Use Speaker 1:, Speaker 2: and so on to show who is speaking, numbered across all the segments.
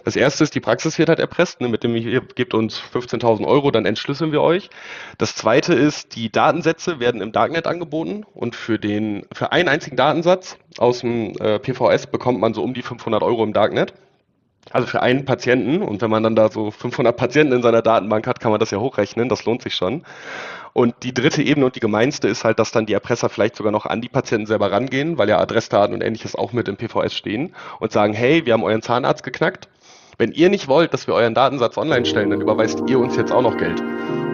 Speaker 1: Das erste ist, die Praxis wird halt erpresst, ne, mit dem ihr gebt uns 15.000 Euro, dann entschlüsseln wir euch. Das zweite ist, die Datensätze werden im Darknet angeboten und für einen einzigen Datensatz aus dem PVS bekommt man so um die 500 Euro im Darknet. Also für einen Patienten, und wenn man dann da so 500 Patienten in seiner Datenbank hat, kann man das ja hochrechnen, das lohnt sich schon. Und die dritte Ebene und die gemeinste ist halt, dass dann die Erpresser vielleicht sogar noch an die Patienten selber rangehen, weil ja Adressdaten und ähnliches auch mit im PVS stehen und sagen, hey, wir haben euren Zahnarzt geknackt. Wenn ihr nicht wollt, dass wir euren Datensatz online stellen, dann überweist ihr uns jetzt auch noch Geld.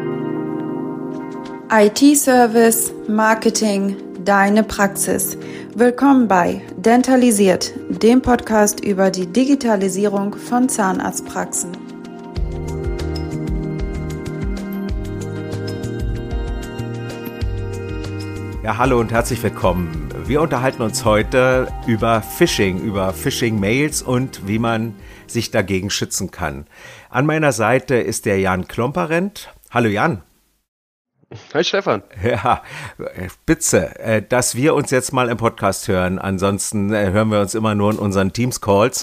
Speaker 2: IT-Service, Marketing, deine Praxis. Willkommen bei Dentalisiert, dem Podcast über die Digitalisierung von Zahnarztpraxen.
Speaker 3: Ja, hallo und herzlich willkommen. Wir unterhalten uns heute über Phishing-Mails und wie man sich dagegen schützen kann. An meiner Seite ist der Jan Klomparent. Hallo Jan.
Speaker 1: Hi Stefan.
Speaker 3: Ja, bitte, dass wir uns jetzt mal im Podcast hören. Ansonsten hören wir uns immer nur in unseren Teams-Calls.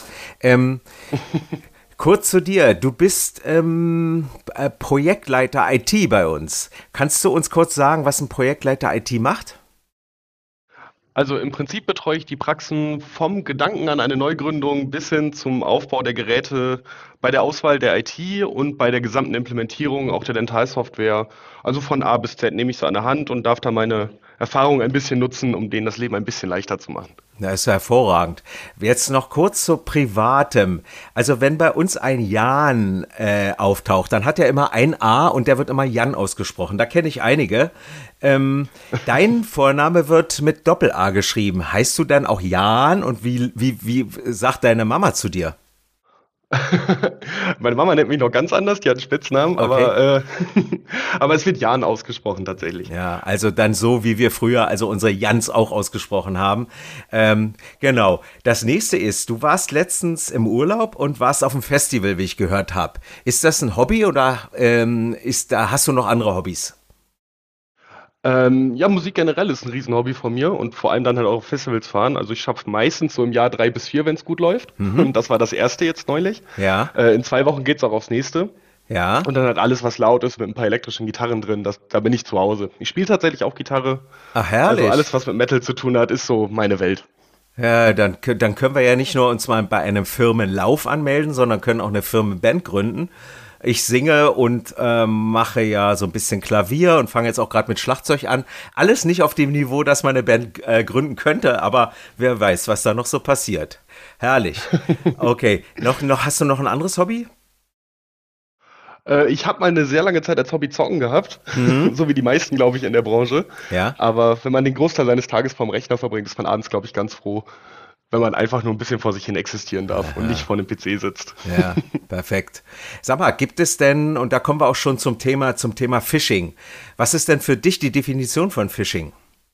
Speaker 3: Kurz zu dir. Du bist Projektleiter IT bei uns. Kannst du uns kurz sagen, was ein Projektleiter IT macht?
Speaker 1: Also im Prinzip betreue ich die Praxen vom Gedanken an eine Neugründung bis hin zum Aufbau der Geräte, bei der Auswahl der IT und bei der gesamten Implementierung auch der Dentalsoftware. Also von A bis Z nehme ich so an der Hand und darf da meine Erfahrung ein bisschen nutzen, um denen das Leben ein bisschen leichter zu machen.
Speaker 3: Das ist hervorragend. Jetzt noch kurz zu Privatem. Also wenn bei uns ein Jan auftaucht, dann hat er immer ein A und der wird immer Jan ausgesprochen. Da kenne ich einige. Dein Vorname wird mit Doppel-A geschrieben. Heißt du dann auch Jan und wie sagt deine Mama zu dir?
Speaker 1: Meine Mama nennt mich noch ganz anders, die hat einen Spitznamen,
Speaker 3: Okay.
Speaker 1: aber es wird Jan ausgesprochen tatsächlich.
Speaker 3: Ja, also dann so, wie wir früher, also unsere Jans auch ausgesprochen haben. Genau. Das nächste ist, du warst letztens im Urlaub und warst auf dem Festival, wie ich gehört habe. Ist das ein Hobby oder hast du noch andere Hobbys?
Speaker 1: Ja, Musik generell ist ein Riesenhobby von mir und vor allem dann halt auch auf Festivals fahren. Also ich schaffe meistens so im Jahr 3 bis 4, wenn es gut läuft. Das war das erste jetzt neulich.
Speaker 3: Ja,
Speaker 1: In 2 Wochen geht's auch aufs nächste.
Speaker 3: ja.
Speaker 1: Und dann halt alles, was laut ist, mit ein paar elektrischen Gitarren drin, da bin ich zu Hause. Ich spiele tatsächlich auch Gitarre.
Speaker 3: Ach,
Speaker 1: Also
Speaker 3: herrlich.
Speaker 1: alles, was mit Metal zu tun hat, ist so meine Welt.
Speaker 3: Ja, dann können wir ja nicht nur uns mal bei einem Firmenlauf anmelden, sondern können auch eine Firmenband gründen. Ich singe und mache ja so ein bisschen Klavier und fange jetzt auch gerade mit Schlagzeug an. Alles nicht auf dem Niveau, dass man eine Band gründen könnte, aber wer weiß, was da noch so passiert. Herrlich. Okay, hast du noch ein anderes Hobby?
Speaker 1: Ich habe mal eine sehr lange Zeit als Hobby Zocken gehabt,
Speaker 3: Mhm.
Speaker 1: so wie die meisten, glaube ich, in der Branche.
Speaker 3: Ja.
Speaker 1: Aber wenn man den Großteil seines Tages vorm Rechner verbringt, ist man abends, glaube ich, ganz froh, wenn man einfach nur ein bisschen vor sich hin existieren darf und nicht vor einem PC sitzt.
Speaker 3: Ja, perfekt. Sag mal, gibt es denn, und da kommen wir auch schon zum Thema Phishing. Was ist denn für dich die Definition von Phishing?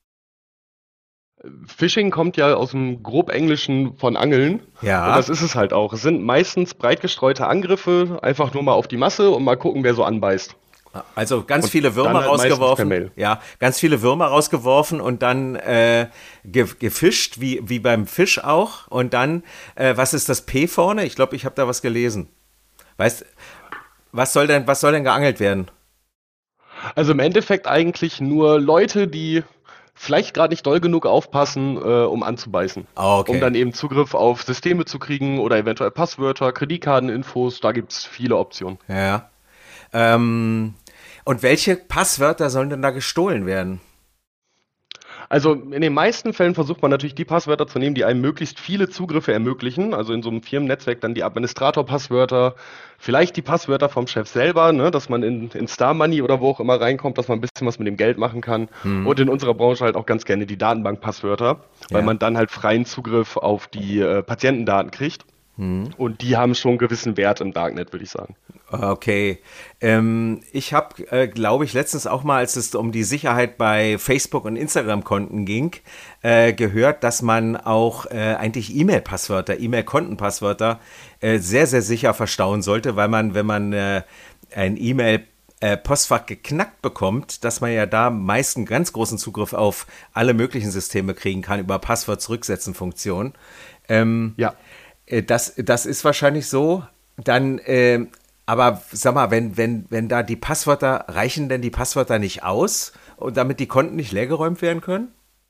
Speaker 1: Phishing kommt ja aus dem Grobenglischen von Angeln. Und
Speaker 3: Ja,
Speaker 1: das ist es halt auch. Es sind meistens breit gestreute Angriffe, einfach nur mal auf die Masse und mal gucken, wer so anbeißt.
Speaker 3: also ganz
Speaker 1: Und
Speaker 3: viele
Speaker 1: dann
Speaker 3: Würmer
Speaker 1: halt meistens per
Speaker 3: rausgeworfen.
Speaker 1: Mail.
Speaker 3: Ja, ganz viele Würmer rausgeworfen und dann gefischt, wie beim Fisch auch. Und dann, was ist das P vorne? Ich glaube, ich habe da was gelesen. Weißt, was soll denn geangelt werden?
Speaker 1: Also im Endeffekt eigentlich nur Leute, die vielleicht gerade nicht doll genug aufpassen, um anzubeißen.
Speaker 3: Ah,
Speaker 1: Um
Speaker 3: okay.
Speaker 1: dann eben Zugriff auf Systeme zu kriegen oder eventuell Passwörter, Kreditkarteninfos, da gibt's viele Optionen.
Speaker 3: Ja. Ähm, und welche Passwörter sollen denn da gestohlen werden?
Speaker 1: Also in den meisten Fällen versucht man natürlich die Passwörter zu nehmen, die einem möglichst viele Zugriffe ermöglichen. Also in so einem Firmennetzwerk dann die Administrator-Passwörter, vielleicht die Passwörter vom Chef selber, ne, dass man in Star Money oder wo auch immer reinkommt, dass man ein bisschen was mit dem Geld machen kann. Und in unserer Branche halt auch ganz gerne die Datenbank-Passwörter, weil
Speaker 3: Ja.
Speaker 1: man dann halt freien Zugriff auf die Patientendaten kriegt. Und die haben schon einen gewissen Wert im Darknet, würde ich sagen.
Speaker 3: Okay. Ich habe, glaube ich, letztens auch mal, als es um die Sicherheit bei Facebook- und Instagram-Konten ging, gehört, dass man auch eigentlich E-Mail-Passwörter, E-Mail-Kontenpasswörter sehr, sehr sicher verstauen sollte, weil man, wenn man ein Postfach geknackt bekommt, dass man ja da meist einen ganz großen Zugriff auf alle möglichen Systeme kriegen kann über Passwort-Zurücksetzen-Funktion.
Speaker 1: Ja.
Speaker 3: Das ist wahrscheinlich so. Dann, aber sag mal, wenn da die Passwörter, reichen denn die Passwörter nicht aus und damit die Konten nicht leergeräumt werden können?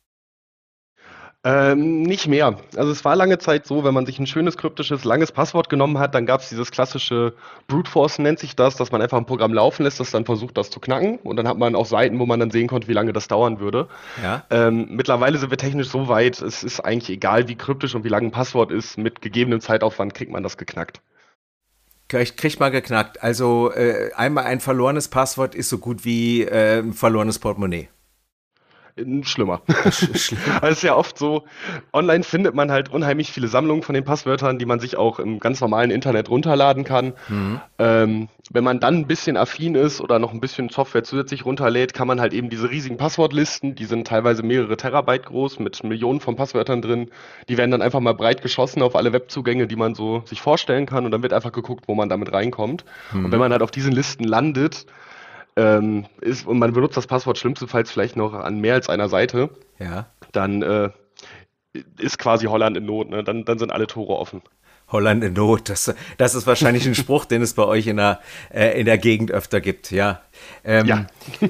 Speaker 1: Nicht mehr. Also es war lange Zeit so, wenn man sich ein schönes, kryptisches, langes Passwort genommen hat, dann gab es dieses klassische Brute Force, nennt sich das, dass man einfach ein Programm laufen lässt, das dann versucht, das zu knacken. Und dann hat man auch Seiten, wo man dann sehen konnte, wie lange das dauern würde.
Speaker 3: Ja.
Speaker 1: Mittlerweile sind wir technisch so weit, es ist eigentlich egal, wie kryptisch und wie lang ein Passwort ist, mit gegebenem Zeitaufwand kriegt man das geknackt.
Speaker 3: Kriegt mal geknackt. Also einmal ein verlorenes Passwort ist so gut wie ein verlorenes Portemonnaie.
Speaker 1: Schlimmer.
Speaker 3: Schlimm.
Speaker 1: Also es ist ja oft so, online findet man halt unheimlich viele Sammlungen von den Passwörtern, die man sich auch im ganz normalen Internet runterladen kann. Wenn man dann ein bisschen affin ist oder noch ein bisschen Software zusätzlich runterlädt, kann man halt eben diese riesigen Passwortlisten, die sind teilweise mehrere Terabyte groß mit Millionen von Passwörtern drin, die werden dann einfach mal breit geschossen auf alle Webzugänge, die man so sich vorstellen kann und dann wird einfach geguckt, wo man damit reinkommt. Und wenn man halt auf diesen Listen landet, und man benutzt das Passwort schlimmstenfalls vielleicht noch an mehr als einer Seite,
Speaker 3: Ja.
Speaker 1: dann ist quasi Holland in Not, ne? Dann sind alle Tore offen.
Speaker 3: Holland in Not, das ist wahrscheinlich ein Spruch, den es bei euch in der Gegend öfter gibt, ja.
Speaker 1: Ja.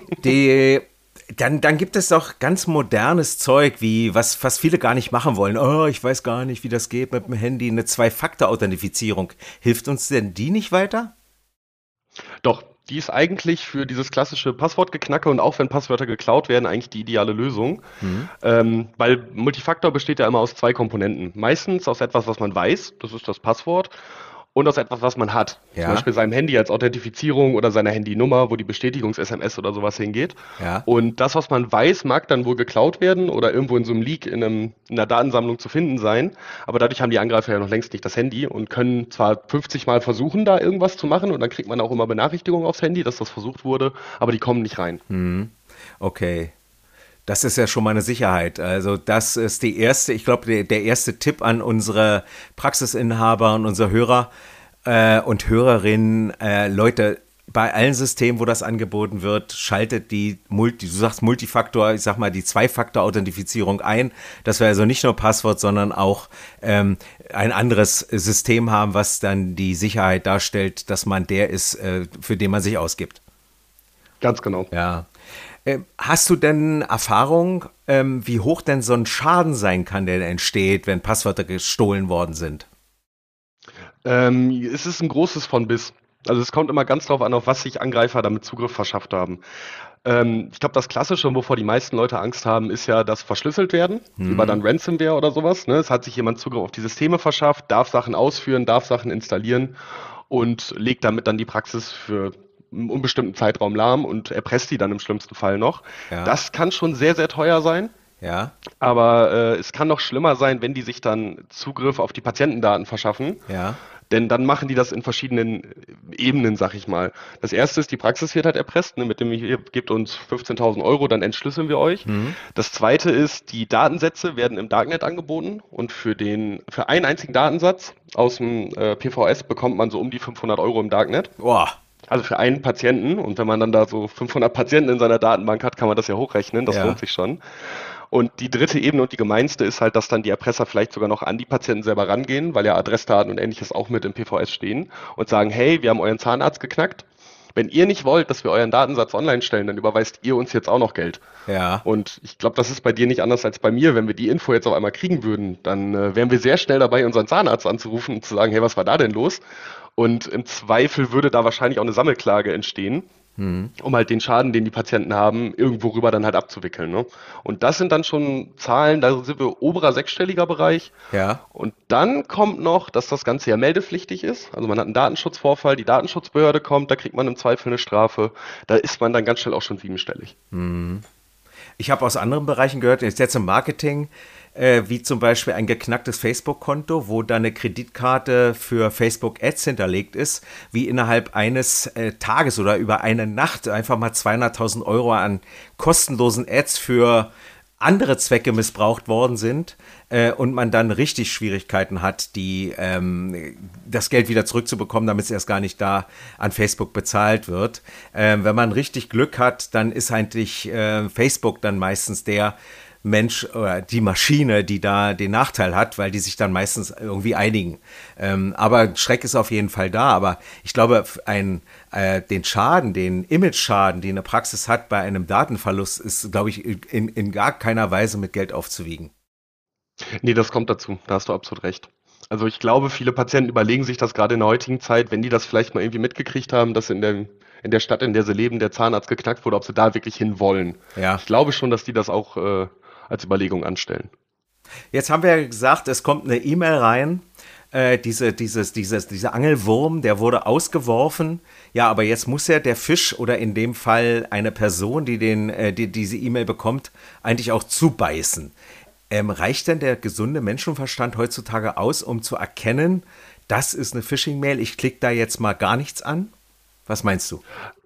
Speaker 3: Dann gibt es doch ganz modernes Zeug, wie was viele gar nicht machen wollen. Oh, ich weiß gar nicht, wie das geht mit dem Handy. Eine Zwei-Faktor-Authentifizierung. Hilft uns denn die nicht weiter?
Speaker 1: Doch, die ist eigentlich für dieses klassische Passwortgeknacke und auch wenn Passwörter geklaut werden, eigentlich die ideale Lösung. Weil Multifaktor besteht ja immer aus zwei Komponenten. Meistens aus etwas, was man weiß, das ist das Passwort, und aus etwas, was man hat.
Speaker 3: Ja.
Speaker 1: Zum Beispiel seinem Handy als Authentifizierung oder seiner Handynummer, wo die Bestätigungs-SMS oder sowas hingeht.
Speaker 3: Ja.
Speaker 1: Und das, was man weiß, mag dann wohl geklaut werden oder irgendwo in so einem Leak in einer Datensammlung zu finden sein. Aber dadurch haben die Angreifer ja noch längst nicht das Handy und können zwar 50 Mal versuchen, da irgendwas zu machen und dann kriegt man auch immer Benachrichtigungen aufs Handy, dass das versucht wurde, aber die kommen nicht rein.
Speaker 3: Okay. Das ist ja schon mal eine Sicherheit. Also das ist ich glaube, der erste Tipp an unsere Praxisinhaber und unsere Hörer und Hörerinnen. Leute, bei allen Systemen, wo das angeboten wird, schaltet du sagst Multifaktor, ich sag mal die Zwei-Faktor-Authentifizierung ein, dass wir also nicht nur Passwort, sondern auch ein anderes System haben, was dann die Sicherheit darstellt, dass man der ist, für den man sich ausgibt.
Speaker 1: Ganz genau.
Speaker 3: Ja. Hast du denn Erfahrung, wie hoch denn so ein Schaden sein kann, der entsteht, wenn Passwörter gestohlen worden sind?
Speaker 1: Es ist ein großes von bis. Also es kommt immer ganz drauf an, auf was sich Angreifer damit Zugriff verschafft haben. Ich glaube, das Klassische, wovor die meisten Leute Angst haben, ist ja das verschlüsselt werden, über dann Ransomware oder sowas. Ne? Es hat sich jemand Zugriff auf die Systeme verschafft, darf Sachen ausführen, darf Sachen installieren und legt damit dann die Praxis für einen unbestimmten Zeitraum lahm und erpresst die dann im schlimmsten Fall noch.
Speaker 3: Ja.
Speaker 1: Das kann schon sehr, sehr teuer sein.
Speaker 3: Ja,
Speaker 1: Aber es kann noch schlimmer sein, wenn die sich dann Zugriff auf die Patientendaten verschaffen.
Speaker 3: ja,
Speaker 1: Denn dann machen die das in verschiedenen Ebenen, sag ich mal. Das erste ist, die Praxis wird halt erpresst, ne, mit dem ihr gebt uns 15.000 Euro, dann entschlüsseln wir euch. Das zweite ist, die Datensätze werden im Darknet angeboten und für einen einzigen Datensatz aus dem PVS bekommt man so um die 500 Euro im Darknet.
Speaker 3: boah,
Speaker 1: Also für einen Patienten. Und wenn man dann da so 500 Patienten in seiner Datenbank hat, kann man das ja hochrechnen. Das
Speaker 3: Ja.
Speaker 1: lohnt sich schon. Und die dritte Ebene und die gemeinste ist halt, dass dann die Erpresser vielleicht sogar noch an die Patienten selber rangehen, weil ja Adressdaten und ähnliches auch mit im PVS stehen und sagen, hey, wir haben euren Zahnarzt geknackt. Wenn ihr nicht wollt, dass wir euren Datensatz online stellen, dann überweist ihr uns jetzt auch noch Geld.
Speaker 3: ja,
Speaker 1: Und ich glaube, das ist bei dir nicht anders als bei mir. Wenn wir die Info jetzt auf einmal kriegen würden, dann wären wir sehr schnell dabei, unseren Zahnarzt anzurufen und zu sagen, hey, was war da denn los? Und im Zweifel würde da wahrscheinlich auch eine Sammelklage entstehen, um halt den Schaden, den die Patienten haben, irgendwo rüber dann halt abzuwickeln. Ne? Und das sind dann schon Zahlen, da sind wir oberer sechsstelliger Bereich.
Speaker 3: ja.
Speaker 1: Und dann kommt noch, dass das Ganze ja meldepflichtig ist. Also man hat einen Datenschutzvorfall, die Datenschutzbehörde kommt, da kriegt man im Zweifel eine Strafe. Da ist man dann ganz schnell auch schon siebenstellig.
Speaker 3: Ich habe aus anderen Bereichen gehört, jetzt im Marketing, wie zum Beispiel ein geknacktes Facebook-Konto, wo dann eine Kreditkarte für Facebook-Ads hinterlegt ist, wie innerhalb eines Tages oder über eine Nacht einfach mal 200.000 Euro an kostenlosen Ads für andere Zwecke missbraucht worden sind und man dann richtig Schwierigkeiten hat, das Geld wieder zurückzubekommen, damit es erst gar nicht da an Facebook bezahlt wird. Wenn man richtig Glück hat, dann ist eigentlich Facebook dann meistens der Mensch oder die Maschine, die da den Nachteil hat, weil die sich dann meistens irgendwie einigen. Aber Schreck ist auf jeden Fall da. Aber ich glaube, den Schaden, den Image-Schaden, den eine Praxis hat bei einem Datenverlust, ist, glaube ich, in gar keiner Weise mit Geld aufzuwiegen.
Speaker 1: Nee, das kommt dazu. Da hast du absolut recht. Also ich glaube, viele Patienten überlegen sich das gerade in der heutigen Zeit, wenn die das vielleicht mal irgendwie mitgekriegt haben, dass in der Stadt, in der sie leben, der Zahnarzt geknackt wurde, ob sie da wirklich hin wollen.
Speaker 3: Ja.
Speaker 1: Ich glaube schon, dass die das auch als Überlegung anstellen.
Speaker 3: Jetzt haben wir ja gesagt, es kommt eine E-Mail rein. Dieser Angelwurm, der wurde ausgeworfen. Ja, aber jetzt muss ja der Fisch oder in dem Fall eine Person, die diese E-Mail bekommt, eigentlich auch zubeißen. Reicht denn der gesunde Menschenverstand heutzutage aus, um zu erkennen, das ist eine Phishing-Mail, ich klicke da jetzt mal gar nichts an? Was meinst du?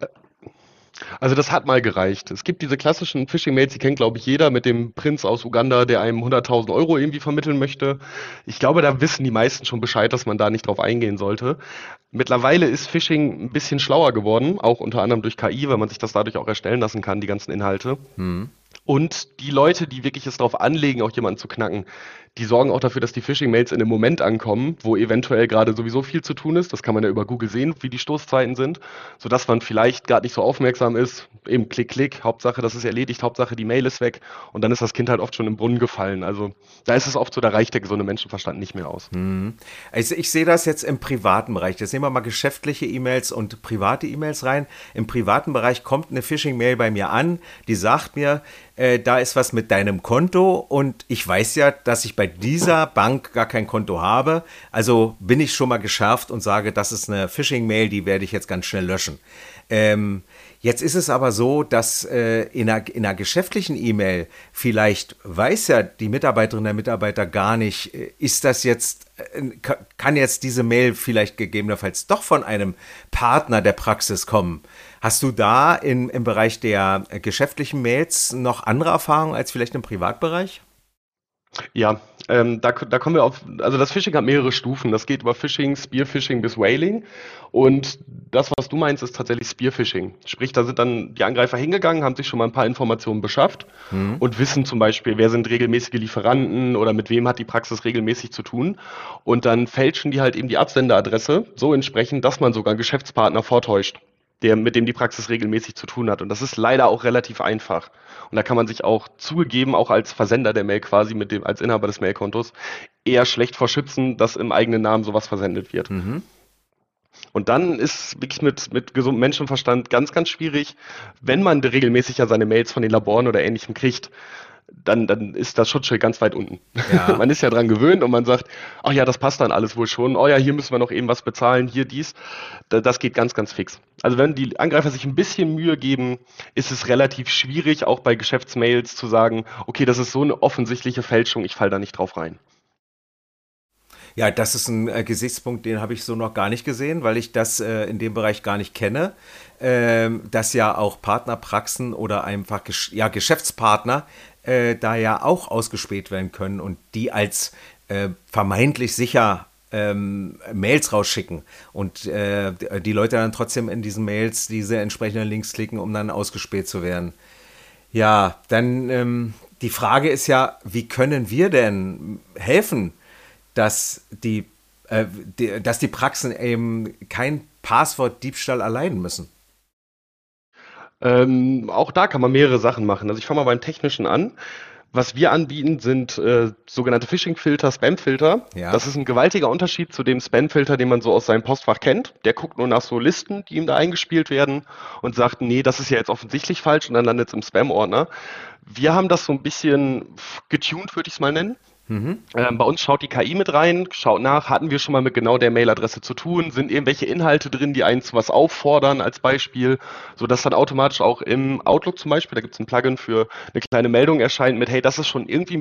Speaker 1: Also das hat mal gereicht. Es gibt diese klassischen Phishing-Mails, die kennt, glaube ich, jeder mit dem Prinz aus Uganda, der einem 100.000 Euro irgendwie vermitteln möchte. Ich glaube, da wissen die meisten schon Bescheid, dass man da nicht drauf eingehen sollte. Mittlerweile ist Phishing ein bisschen schlauer geworden, auch unter anderem durch KI, weil man sich das dadurch auch erstellen lassen kann, die ganzen Inhalte. Und die Leute, die wirklich es darauf anlegen, auch jemanden zu knacken, die sorgen auch dafür, dass die Phishing-Mails in einem Moment ankommen, wo eventuell gerade sowieso viel zu tun ist. Das kann man ja über Google sehen, wie die Stoßzeiten sind, sodass man vielleicht gerade nicht so aufmerksam ist. Eben Klick, Klick, Hauptsache, das ist erledigt, Hauptsache, die Mail ist weg. Und dann ist das Kind halt oft schon im Brunnen gefallen. Also da ist es oft so, da reicht der gesunde Menschenverstand nicht mehr aus.
Speaker 3: Also ich sehe das jetzt im privaten Bereich. Jetzt nehmen wir mal geschäftliche E-Mails und private E-Mails rein. Im privaten Bereich kommt eine Phishing-Mail bei mir an, die sagt mir, da ist was mit deinem Konto und ich weiß ja, dass ich bei dieser Bank gar kein Konto habe. Also bin ich schon mal geschärft und sage, das ist eine Phishing-Mail, die werde ich jetzt ganz schnell löschen. Jetzt ist es aber so, dass in einer geschäftlichen E-Mail vielleicht weiß ja die Mitarbeiterin, der Mitarbeiter gar nicht, ist das jetzt, kann jetzt diese Mail vielleicht gegebenenfalls doch von einem Partner der Praxis kommen. Hast du da im Bereich der geschäftlichen Mails noch andere Erfahrungen als vielleicht im Privatbereich?
Speaker 1: Ja, da kommen wir auf, also das Phishing hat mehrere Stufen. Das geht über Phishing, Spearphishing bis Whaling. Und das, was du meinst, ist tatsächlich Spearphishing. Sprich, da sind dann die Angreifer hingegangen, haben sich schon mal ein paar Informationen beschafft und wissen zum Beispiel, wer sind regelmäßige Lieferanten oder mit wem hat die Praxis regelmäßig zu tun. Und dann fälschen die halt eben die Absenderadresse so entsprechend, dass man sogar einen Geschäftspartner vortäuscht, mit dem die Praxis regelmäßig zu tun hat. Und das ist leider auch relativ einfach. Und da kann man sich auch zugegeben, auch als Versender der Mail quasi, als Inhaber des Mailkontos, eher schlecht vor schützen, dass im eigenen Namen sowas versendet wird. Und dann ist wirklich mit gesundem Menschenverstand ganz, ganz schwierig, wenn man regelmäßig ja seine Mails von den Laboren oder Ähnlichem kriegt, dann ist das Schutzschild ganz weit unten.
Speaker 3: Ja.
Speaker 1: Man ist ja dran gewöhnt und man sagt, ach ja, das passt dann alles wohl schon. Oh ja, hier müssen wir noch eben was bezahlen, hier dies. Das geht ganz, ganz fix. Also wenn die Angreifer sich ein bisschen Mühe geben, ist es relativ schwierig, auch bei Geschäftsmails zu sagen, okay, das ist so eine offensichtliche Fälschung, ich falle da nicht drauf rein.
Speaker 3: Ja, das ist ein Gesichtspunkt, den habe ich so noch gar nicht gesehen, weil ich das in dem Bereich gar nicht kenne, dass ja auch Partnerpraxen oder einfach Geschäftspartner da ja auch ausgespäht werden können und die als vermeintlich sicher Mails rausschicken und die Leute dann trotzdem in diesen Mails diese entsprechenden Links klicken, um dann ausgespäht zu werden. Ja, dann die Frage ist ja, wie können wir denn helfen, dass die Praxen eben kein Passwortdiebstahl erleiden müssen?
Speaker 1: Auch da kann man mehrere Sachen machen. Also ich fange mal beim Technischen an. Was wir anbieten, sind sogenannte Phishing-Filter, Spam-Filter.
Speaker 3: Ja.
Speaker 1: Das ist ein gewaltiger Unterschied zu dem Spam-Filter, den man so aus seinem Postfach kennt. Der guckt nur nach so Listen, die ihm da eingespielt werden und sagt, nee, das ist ja jetzt offensichtlich falsch und dann landet es im Spam-Ordner. Wir haben das so ein bisschen getuned, würde ich es mal nennen. Bei uns schaut die KI mit rein, schaut nach, hatten wir schon mal mit genau der Mailadresse zu tun, sind irgendwelche Inhalte drin, die einen zu was auffordern als Beispiel, sodass dann automatisch auch im Outlook zum Beispiel, da gibt es ein Plugin für eine kleine Meldung erscheint mit, hey, das ist schon irgendwie ein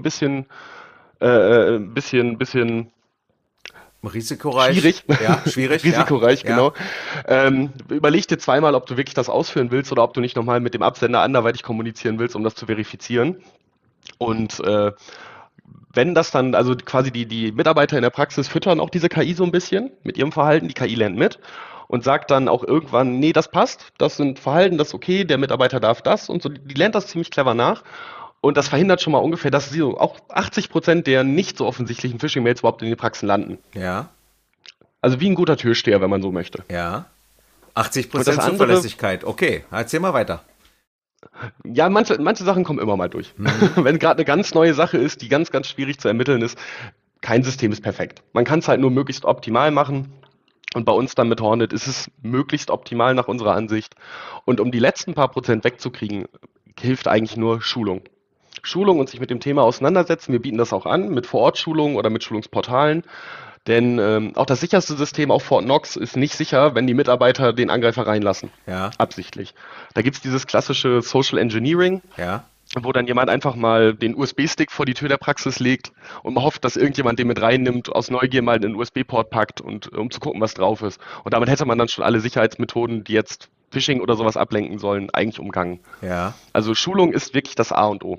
Speaker 1: bisschen
Speaker 3: Risikoreich.
Speaker 1: schwierig.
Speaker 3: Ja, schwierig.
Speaker 1: Risikoreich,
Speaker 3: ja.
Speaker 1: genau. Überleg dir zweimal, ob du wirklich das ausführen willst oder ob du nicht nochmal mit dem Absender anderweitig kommunizieren willst, um das zu verifizieren. Und wenn das dann, also quasi die Mitarbeiter in der Praxis füttern auch diese KI so ein bisschen mit ihrem Verhalten, die KI lernt mit und sagt dann auch irgendwann, nee, das passt, das sind Verhalten, das ist okay, der Mitarbeiter darf das und so, die lernt das ziemlich clever nach Und das verhindert schon mal ungefähr, dass so auch 80% der nicht so offensichtlichen Phishing-Mails überhaupt in den Praxen landen.
Speaker 3: Ja.
Speaker 1: Also wie ein guter Türsteher, wenn man so möchte.
Speaker 3: Ja. 80%
Speaker 1: andere,
Speaker 3: Zuverlässigkeit. Okay, erzähl mal weiter.
Speaker 1: Ja, manche Sachen kommen immer mal durch. Wenn gerade eine ganz neue Sache ist, die ganz, ganz schwierig zu ermitteln ist, kein System ist perfekt. Man kann es halt nur möglichst optimal machen. Und bei uns dann mit Hornet ist es möglichst optimal nach unserer Ansicht. Und um die letzten paar Prozent wegzukriegen, hilft eigentlich nur Schulung. Schulung und sich mit dem Thema auseinandersetzen. Wir bieten das auch an mit Vor-Ort-Schulungen oder mit Schulungsportalen. Denn auch das sicherste System auf Fort Knox ist nicht sicher, wenn die Mitarbeiter den Angreifer reinlassen.
Speaker 3: Ja.
Speaker 1: Absichtlich. Da gibt es dieses klassische Social Engineering,
Speaker 3: Ja.
Speaker 1: wo dann jemand einfach mal den USB-Stick vor die Tür der Praxis legt und man hofft, dass irgendjemand den mit reinnimmt, aus Neugier mal in den USB-Port packt und um zu gucken, was drauf ist. Und damit hätte man dann schon alle Sicherheitsmethoden, die jetzt Phishing oder sowas ablenken sollen, eigentlich umgangen.
Speaker 3: Ja.
Speaker 1: Also Schulung ist wirklich das A und O.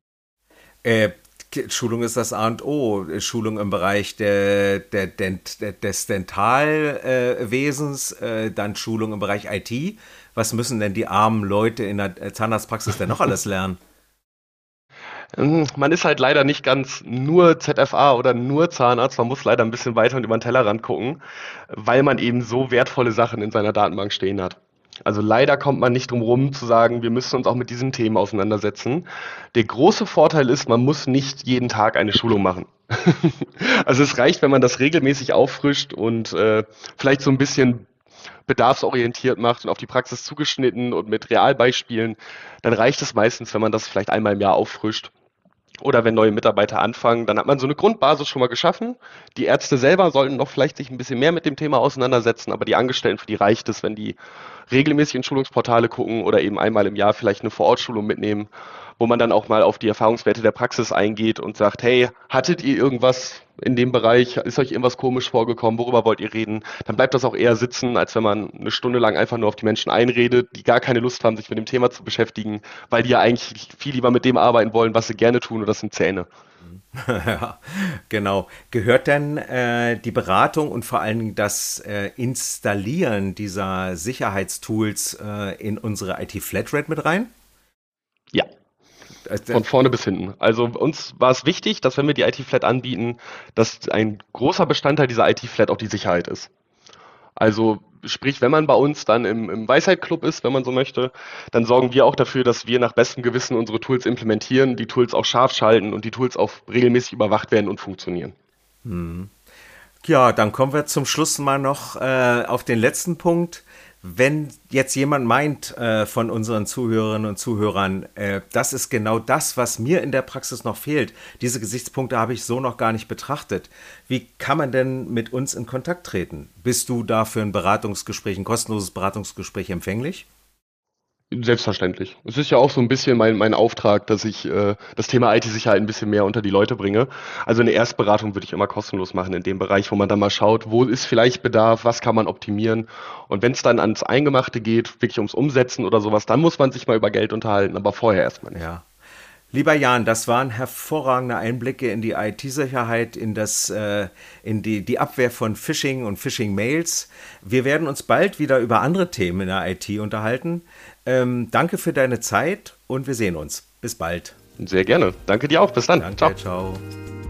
Speaker 3: Schulung ist das A und O. Schulung im Bereich des Dentalwesens, dann Schulung im Bereich IT. Was müssen denn die armen Leute in der Zahnarztpraxis denn noch alles lernen?
Speaker 1: Man ist halt leider nicht ganz nur ZFA oder nur Zahnarzt. Man muss leider ein bisschen weiter und über den Tellerrand gucken, weil man eben so wertvolle Sachen in seiner Datenbank stehen hat. Also leider kommt man nicht drum rum zu sagen, wir müssen uns auch mit diesen Themen auseinandersetzen. Der große Vorteil ist, man muss nicht jeden Tag eine Schulung machen. Also es reicht, wenn man das regelmäßig auffrischt und vielleicht so ein bisschen bedarfsorientiert macht und auf die Praxis zugeschnitten und mit Realbeispielen, dann reicht es meistens, wenn man das vielleicht einmal im Jahr auffrischt. Oder wenn neue Mitarbeiter anfangen, dann hat man so eine Grundbasis schon mal geschaffen. Die Ärzte selber sollten noch vielleicht sich ein bisschen mehr mit dem Thema auseinandersetzen, aber die Angestellten, für die reicht es, wenn die regelmäßig in Schulungsportale gucken oder eben einmal im Jahr vielleicht eine Vorortschulung mitnehmen, wo man dann auch mal auf die Erfahrungswerte der Praxis eingeht und sagt, hey, hattet ihr irgendwas in dem Bereich? Ist euch irgendwas komisch vorgekommen? Worüber wollt ihr reden? Dann bleibt das auch eher sitzen, als wenn man eine Stunde lang einfach nur auf die Menschen einredet, die gar keine Lust haben, sich mit dem Thema zu beschäftigen, weil die ja eigentlich viel lieber mit dem arbeiten wollen, was sie gerne tun, und das sind Zähne.
Speaker 3: Ja, genau. Gehört denn die Beratung und vor allen Dingen das Installieren dieser Sicherheitstools in unsere IT-Flatrate mit rein?
Speaker 1: Ja. Von vorne bis hinten. Also uns war es wichtig, dass wenn wir die IT-Flat anbieten, dass ein großer Bestandteil dieser IT-Flat auch die Sicherheit ist. Also sprich, wenn man bei uns dann im Weisheit-Club ist, wenn man so möchte, dann sorgen wir auch dafür, dass wir nach bestem Gewissen unsere Tools implementieren, die Tools auch scharf schalten und die Tools auch regelmäßig überwacht werden und funktionieren.
Speaker 3: Ja, dann kommen wir zum Schluss mal noch auf den letzten Punkt. Wenn jetzt jemand meint von unseren Zuhörerinnen und Zuhörern, das ist genau das, was mir in der Praxis noch fehlt. Diese Gesichtspunkte habe ich so noch gar nicht betrachtet. Wie kann man denn mit uns in Kontakt treten? Bist du da für ein Beratungsgespräch, ein kostenloses Beratungsgespräch empfänglich?
Speaker 1: Selbstverständlich. Es ist ja auch so ein bisschen mein Auftrag, dass ich das Thema IT-Sicherheit ein bisschen mehr unter die Leute bringe. Also eine Erstberatung würde ich immer kostenlos machen in dem Bereich, wo man dann mal schaut, wo ist vielleicht Bedarf, was kann man optimieren. Und wenn es dann ans Eingemachte geht, wirklich ums Umsetzen oder sowas, dann muss man sich mal über Geld unterhalten, aber vorher erstmal nicht.
Speaker 3: Ja. Lieber Jan, das waren hervorragende Einblicke in die IT-Sicherheit, in die Abwehr von Phishing und Phishing-Mails. Wir werden uns bald wieder über andere Themen in der IT unterhalten. Danke für deine Zeit und wir sehen uns. Bis bald.
Speaker 1: Sehr gerne. Danke dir auch. Bis dann.
Speaker 3: Danke, ciao.